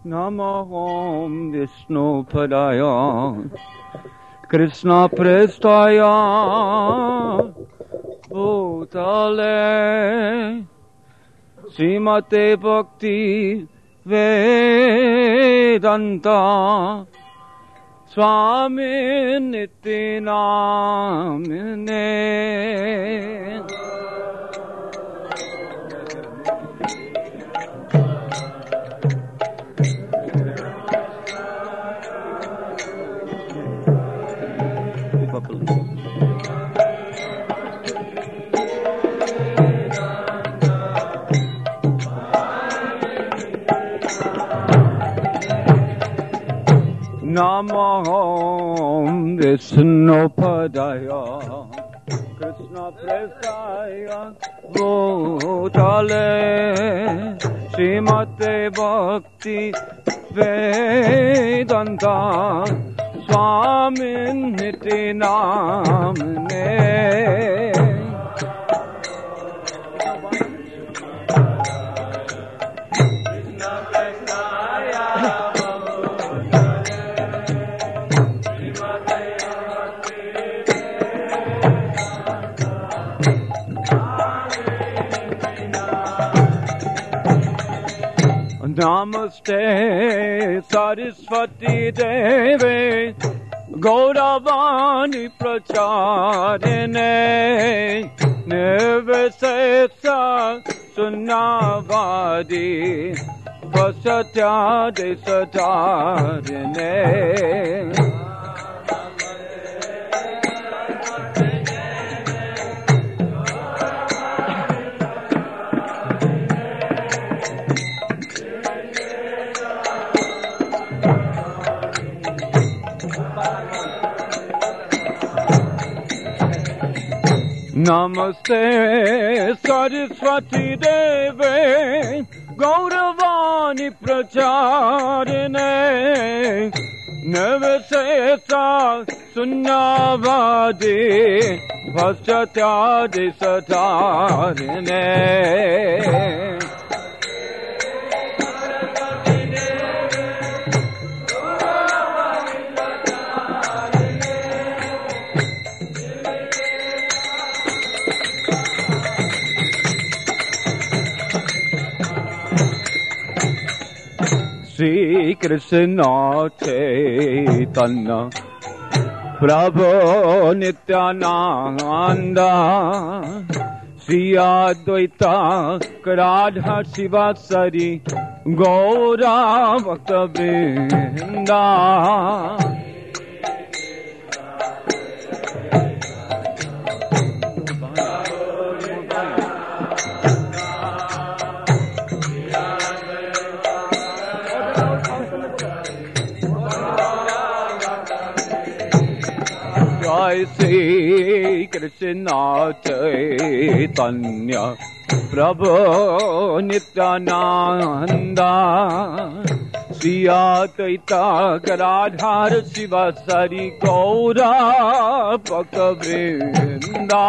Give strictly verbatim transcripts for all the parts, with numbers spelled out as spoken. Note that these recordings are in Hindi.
नमो विष्णुपदाय कृष्णप्रेष्ठाय भूतले श्रीमते भक्ति वेदांता स्वामी नित्य नामिने। नमो विष्णुपदाय कृष्णप्रेष्ठाय भूतले श्रीमते भक्ति वेदांता स्वामी नित्य नामिने। Namaste Saraswati Deve Gauravani Pracharine Nirvisesa Sunnavadi Pasatyade Satarine। Namaste Saraswati Deve Gauravani Pracharine Nirvisesa Sunnavadi Pasatyade Satarine। Shri Krishna Chaitanya Prabhu Nityananda Shri Advaita Radha Shivasari Gaura Bhakta-vrinda। Jai Shri Krishna Chaitanya Prabhu Nityananda Shri Advaita Gadadhar Shivasari Gaura Bhakta-vrinda।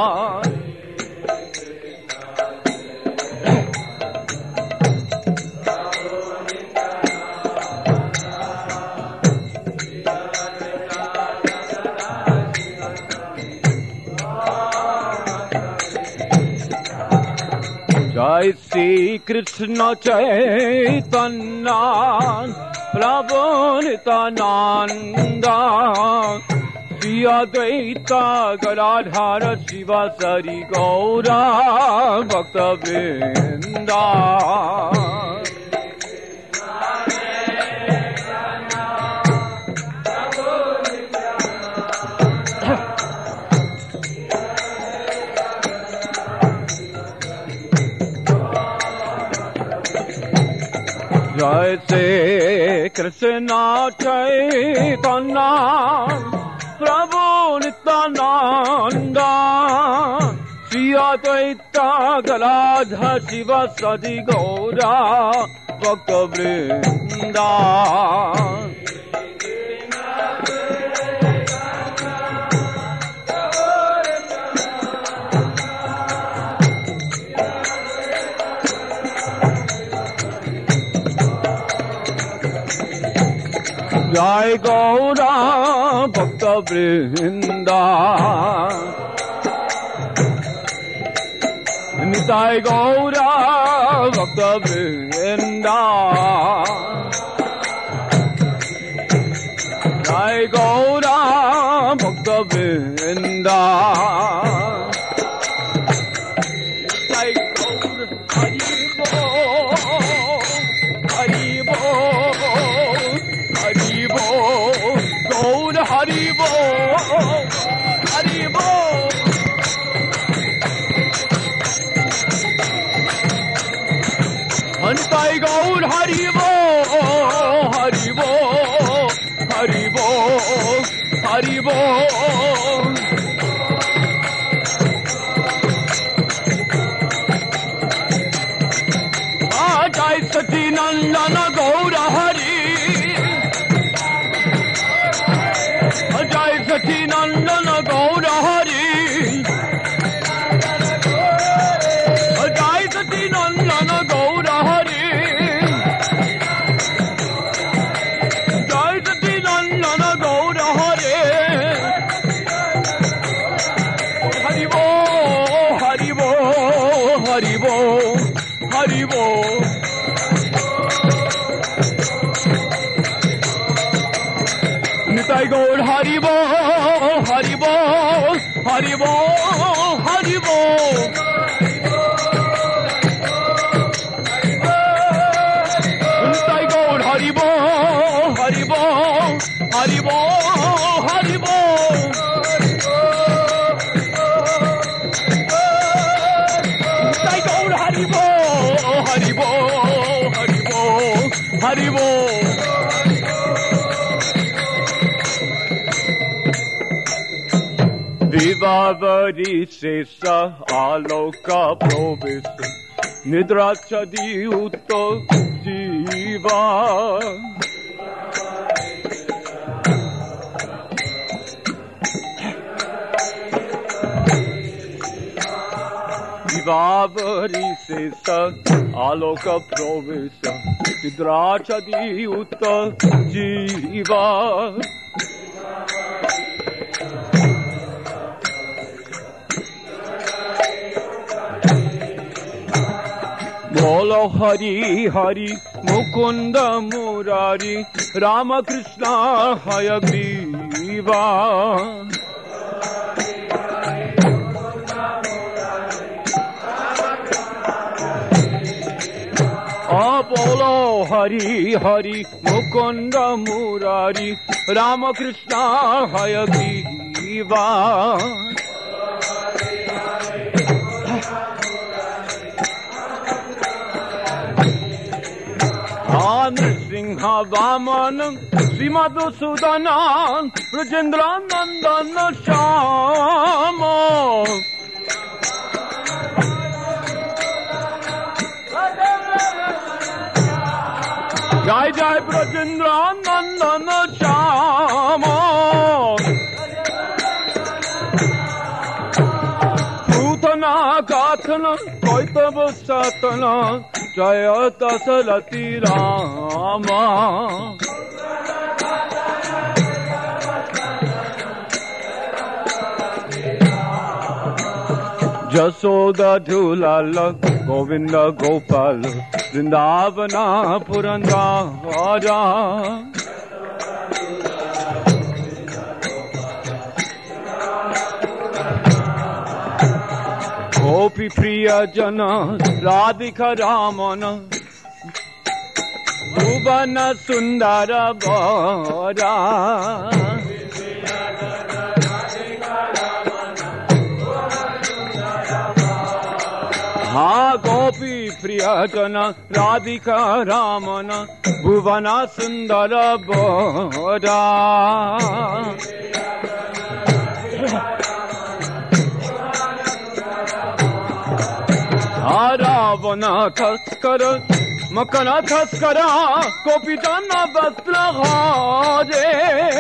Jai Shri Krishna Chaitanya Prabhu Nityananda Shri Advaita Gadadhar Shivasari Gaura Bhakta-vrinda। Jai Shri Krishna Chaitanya Prabhu Nityananda Shri Advaita Gadadhar Shivasari Gaura Bhakta-vrinda। जय गौरा भक्त वृंदा निताय गौरा भक्त वृंदा जय गौरा भक्त वृंदा जय गौर हरि बोल हरि बोल हरि बोल गौर हरि बोल हरि बोल हंताई गौर हरि बोल हरि बोल हरि बोल हरि बोल जय सचिनंदन गौर हरि जय सचिनंदन गौर हरि जय सचिनंदन गौर हरि जय सचिनंदन गौर हरि हरि बोल हरि बोल हरि बोल हरि बोल निताई गौर हरि बोल हरि बोल हरि बोल हरि बोल निताई गौर हरि बोल हरि बोल हरि बोल हरि बोल निताई गौर हरि बोल हरि बोल हरि बोल हरि बोल विवावरी शेष आलोक प्रवेश निद्रा चदियुत जीवा विवावरी शेष आलोक प्रवेश निद्रा चदियुत जीवा बोलो हरि हरि मुकुंद मुरारी राम कृष्ण हयग्रीवा आ बोलो हरि हरि मुकुंद मुरारी राम कृष्ण हयग्रीवा नृसिंह वामन श्रीमधुसूदन ब्रजेंद्र नंदन श्याम जय जय ब्रजेंद्र नंदन श्याम पूतना गाथन कैतव सतन जय दशरथी राम जसोदा झूलाल गोविंद गोपाल वृंदावना पुरंदरा गोपी प्रिय जन राधिका रामन भुवन सुंदर बरा हाँ गोपी प्रिय जन राधिका रामन भुवन सुंदर बरा रावण तस्कर मकन तस्कर गोपी जन वस्त्र हारे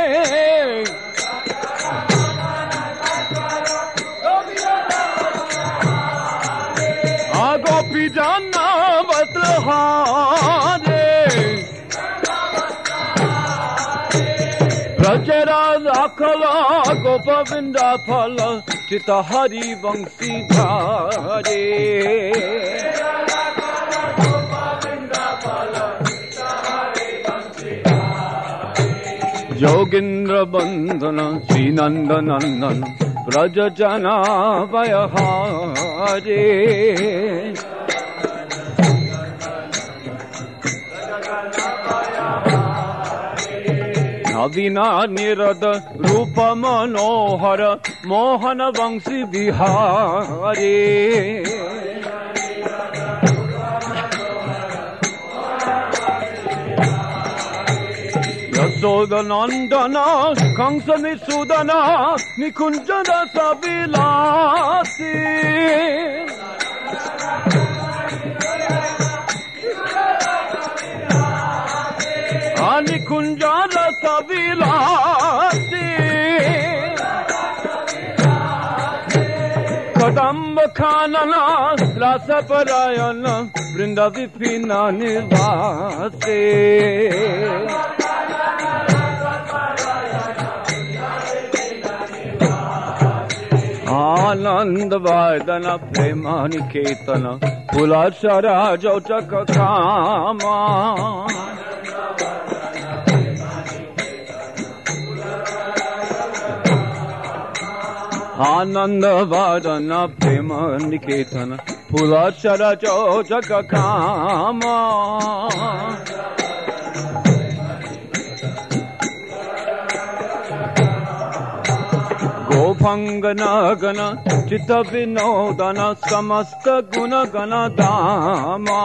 गोपी जन वस्त्र हारे Sakala Gopavinda Phala Chita Hari Vangsi Dhare Yogindra Bandhana Sri Nanda Nandana Braja Jana Vayahare Navina Nirada Rupa Manohara Mohana Vangsi Vihare Yasoda Nandana Kamsa Nisudana Nikunjana Savilasi Nikunjana Savilasi Kadamba Khanana Rasa Parayana Vrinda Vipina Nivase Anand Vaidana Premani Ketana Pulashara Jotaka Kama Ananda Vadana Prema Niketana Pulashara Jojaka Kama Gopangana Gana Chitta Vinodana Samasta Guna Gana Dama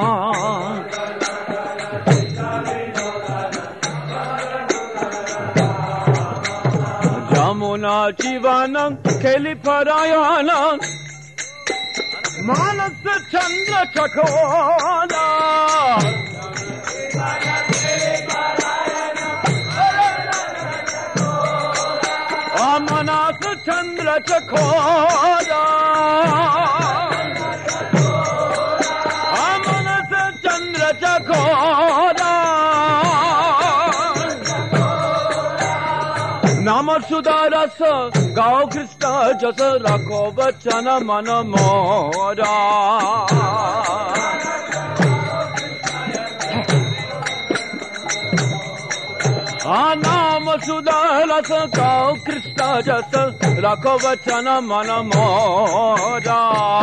Jamuna Jivanam Keli Parayana Manasa Chandra Chakona Manasa Chandra Chakona Manasa Chandra Chakona Nama Sudarasa Gau Krishna Jasa Rakho Bachana Manamora Nama Sudarasa Gau Krishna Jasa Rakho Bachana Manamora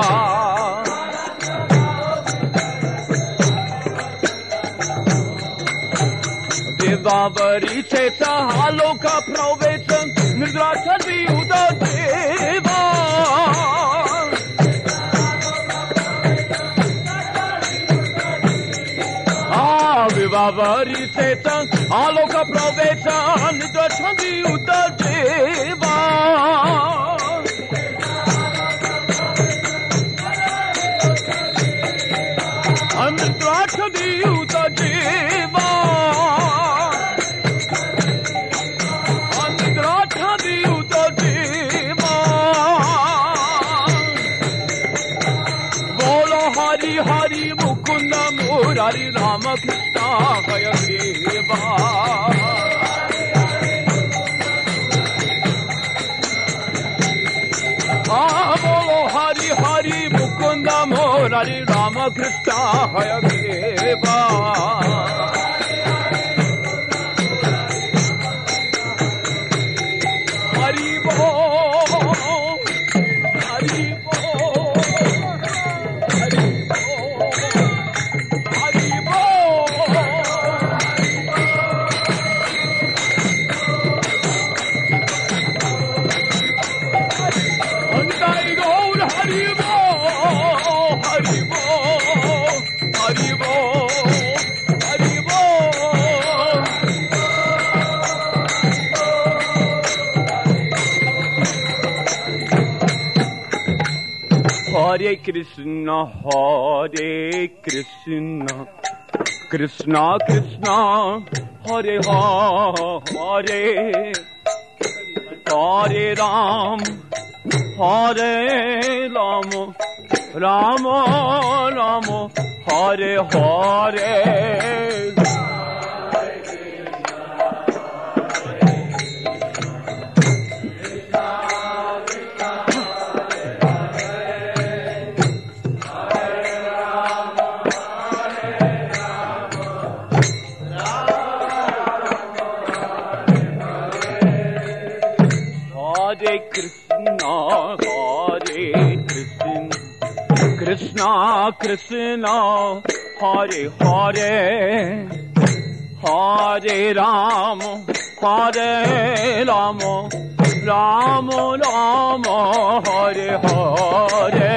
Devavari Cheta Haloka Pravechan Nidracha Viuda Deva Ah, Devavari Cheta Haloka Pravechan Nidracha Viuda Deva Nidracha Viuda Deva Hari Hari Mukunda Murari Rama Krishna Haya Deva Ah Bolo Hari Hari Mukunda Murari Rama Krishna Haya Deva Hari Bolo Hari Hare Krishna, Hare Krishna, Krishna Krishna, Hare Hare, Hare Ram, Hare Ram, Rama Rama, Hare Hare. Krishna, Hare Hare, Hare Rama, Hare Rama, Rama Rama, Hare Hare.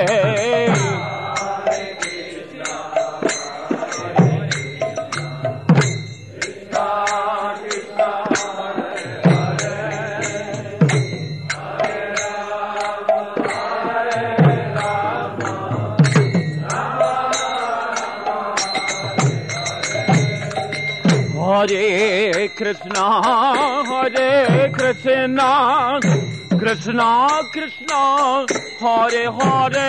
Hare Krishna, Hare Krishna, Krishna Krishna, Hare Hare,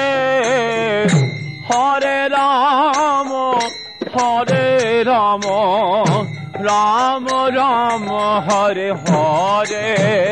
Hare Rama, Hare Rama, Rama Rama, Hare Hare.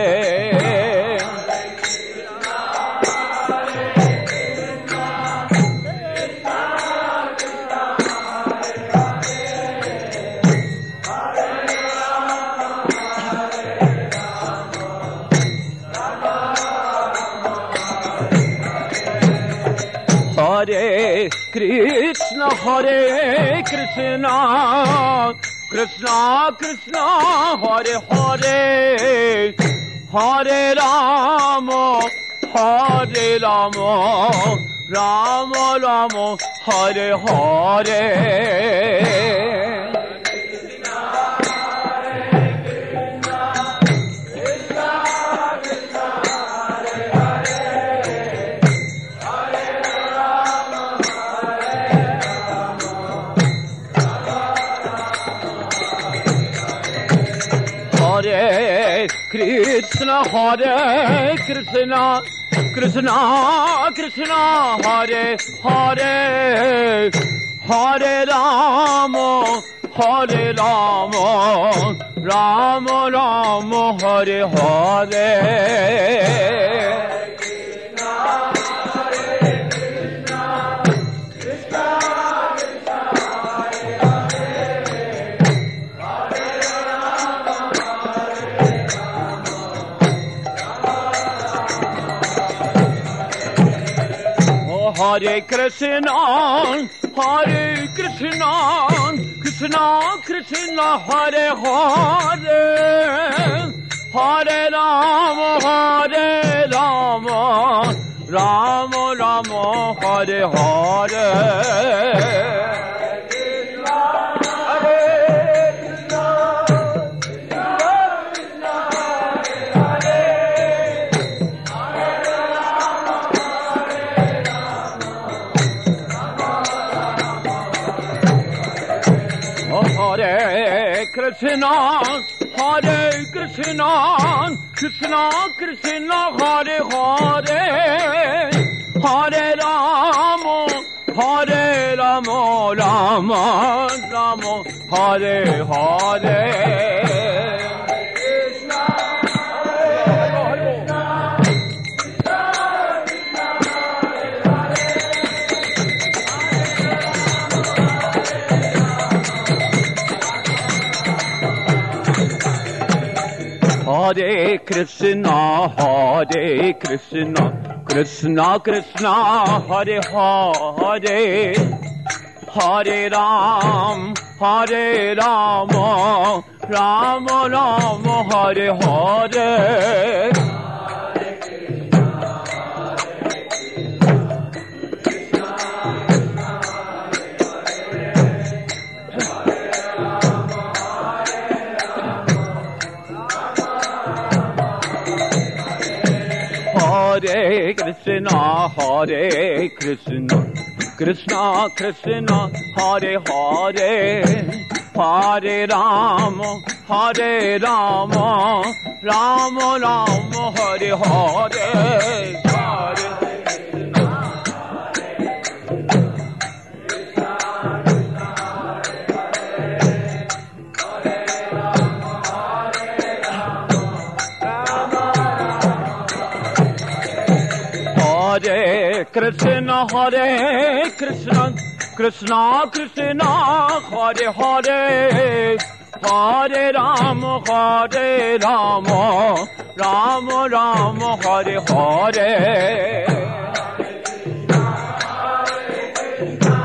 Hare Krishna, Hare Krishna, Krishna Krishna, Hare Hare, Hare Rama, Hare Rama, Rama Rama, Hare Hare. Hare Krishna, Hare Krishna, Krishna Krishna, Hare Hare, Hare Rama, Hare Rama, Rama Rama, Hare Hare. Hare Krishna, Hare Krishna, Krishna Krishna, Hare Hare, Hare Rama, Hare Rama, Rama Rama, Hare Hare. Hare Krishna, Hare Krishna, Krishna Krishna, Hare Hare, Hare Rama, Hare Rama, Rama Rama, Hare Hare. Hare Krishna, Hare Krishna, Krishna Krishna, Hare Hare, Hare Ram, Hare Rama, Rama Rama, Hare Hare. Hare Krishna, Hare Krishna, Krishna Krishna, Hare Hare, Hare Rama, Hare Rama, Rama Rama, Hare Hare. Hare Krishna, Hare Krishna, Krishna Krishna, Hare Hare, Hare Rama, Hare Rama, Rama Rama, Hare Hare.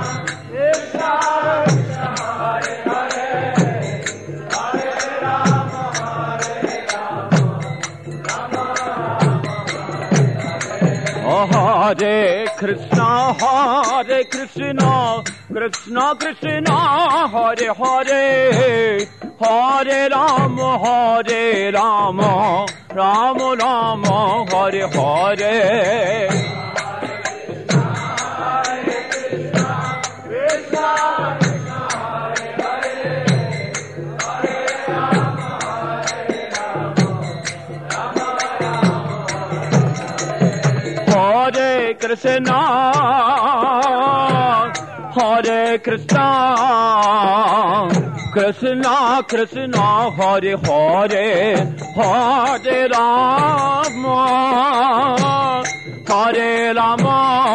Hare Krishna, Hare Krishna, Krishna Krishna, Hare Hare, Hare Rama, Hare Rama, Rama Rama, Hare Hare. Hare Krishna, Hare Krishna, Krishna Krishna, Hare Hare, Hare Rama, Hare Rama,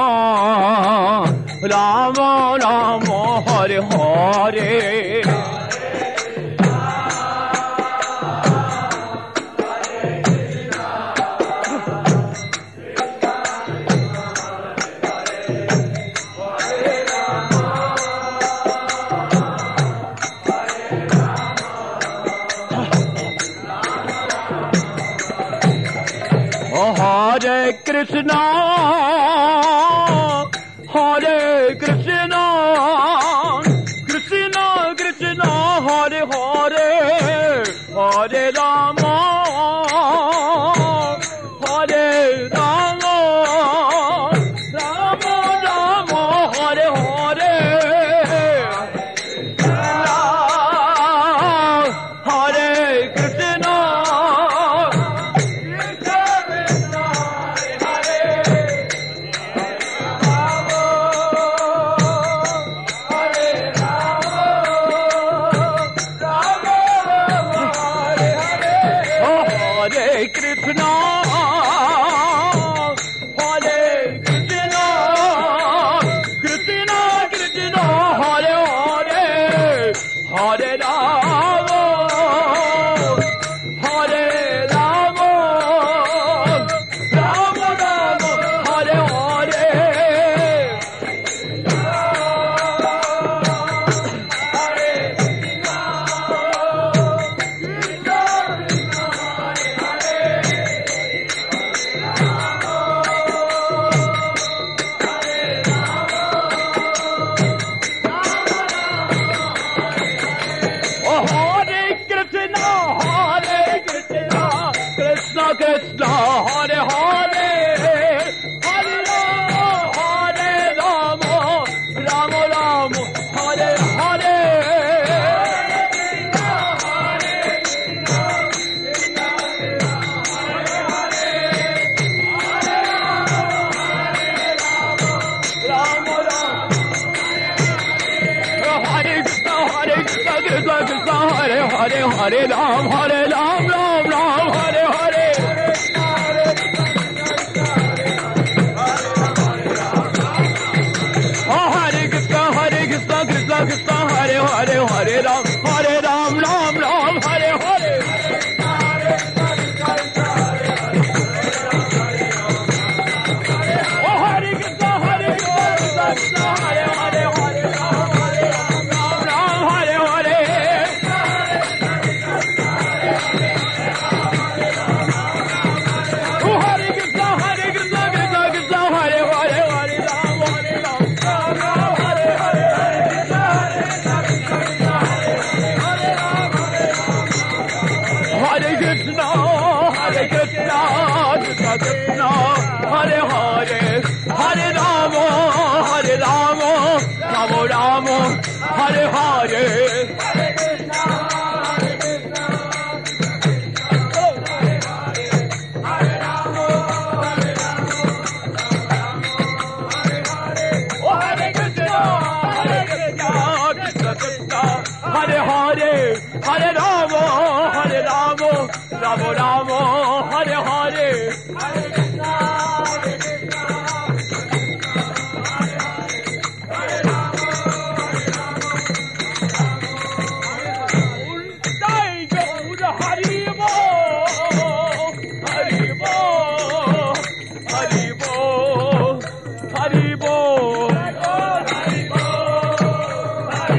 Rama Rama, Hare Hare. Hare Krishna, Hare Krishna, Krishna Krishna, Hare Hare, Hare Rama, Hare Rama, Rama Rama, Hare Hare, Hare Krishna. Hare Krishna, Hare Krishna, Krishna Krishna, Hare Hare, Hare Rama, Hare Rama, Rama Rama, Hare Hare. Krishna Krishna, Hare Hare, Hare Rama, Hare Rama, Rama Rama, Hare Hare. Rama Rama, Hare Krishna, Hare Krishna, Krishna Krishna, Hare Hare, Hare Ram, Hare Ram, Ram Ram, Hare Hare. Hare Krishna, Hare Krishna, Krishna Krishna, Hare Hare, Hare Ram, Hare Ram, Ram Ram, Hare Hare. Oh Hare Krishna, Hare Krishna, Krishna Krishna, Hare Hare, Hare Ram, Hare Ram, Ram Ram, Hare Hare. Oh Hare Krishna, Hare Krishna, Krishna Krishna, Hare Hare, Hare Ram, Hare Ram, Ram Ram, Hare Hare. Hare Krishna, Hare Krishna, Krishna Krishna, Hare Hare, Hare Rama, Hare Rama, Rama Rama, Hare Hare. Hare Hare, Hare Rama, Hare Rama, Rama Rama, Hare Hare. Hare Krishna, Hare Krishna, Hare Rama, Hare Rama. Jai Gaur Hari Bol, Hari Bol, Hari Bol, Hari Bol, Hari Bol.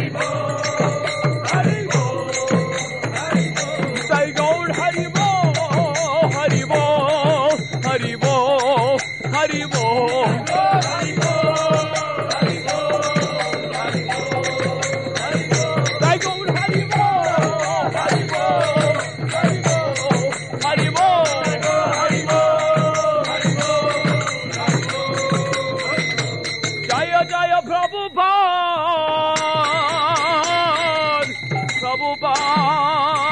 Ram.